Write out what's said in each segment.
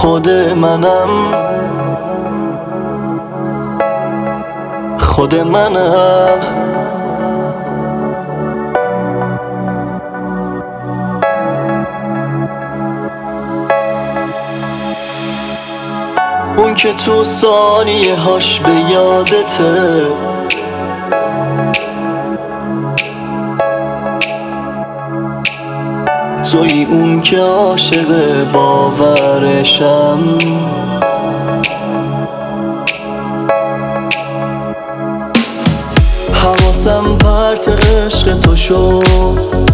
خود منم اون که تو ثانیه هاش به یادته، توی اون که عاشق باورشم. حواسم پرت عشق تو شد،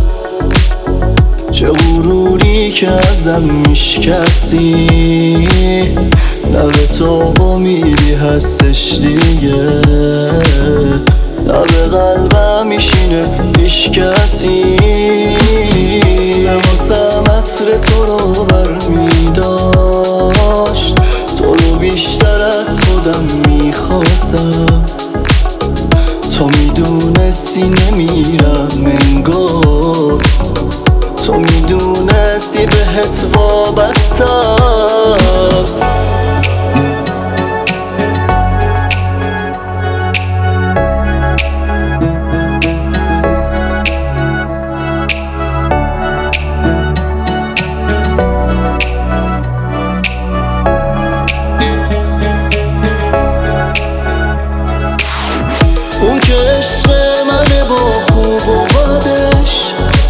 چه غروری که ازم میشکستی، نه به تو امیدی هستش دیگه، نه به قلبم میشینه هیچ کسی. حواسم عطر تو رو برمیداشت، تو رو بیشتر از خودم میخواستم، تو میدونستی نمیرم انگار، تو میدونستی بهت وابستم. اون که عشق منه با خوب و بدش،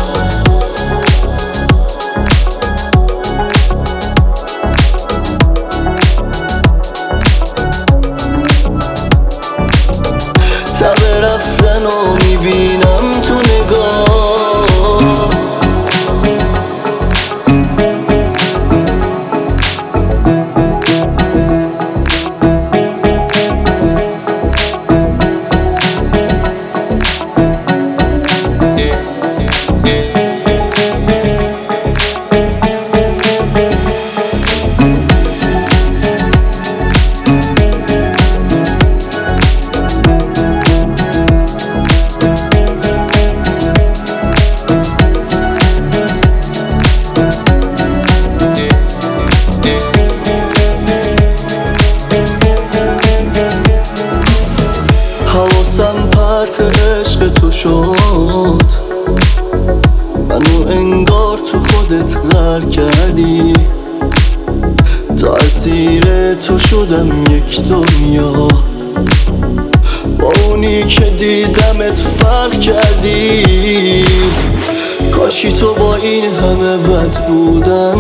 تب رفتن رو میبینم تو نگاه، حواسم پرت عشق تو شد، منو انگار تو خودت غرق کردی، تا اسیر تو شدم یک دنیا، با اونی که دیدمت فرق کردی. کاشی تو با این همه بد بودم،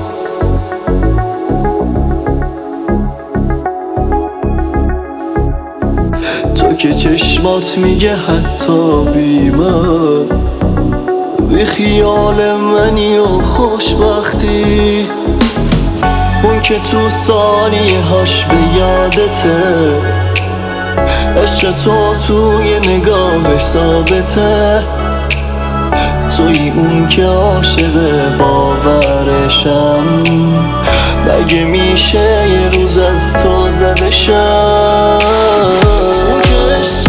تو که چشمات میگه حتی بی من، بی خیال منی و خوشبختی. اون که تو ثانیه هاش به یادته، عشق تو توی نگاهش ثابته، توی اون که عاشق باورشم. مگه میشه یه روز از تو زده شم؟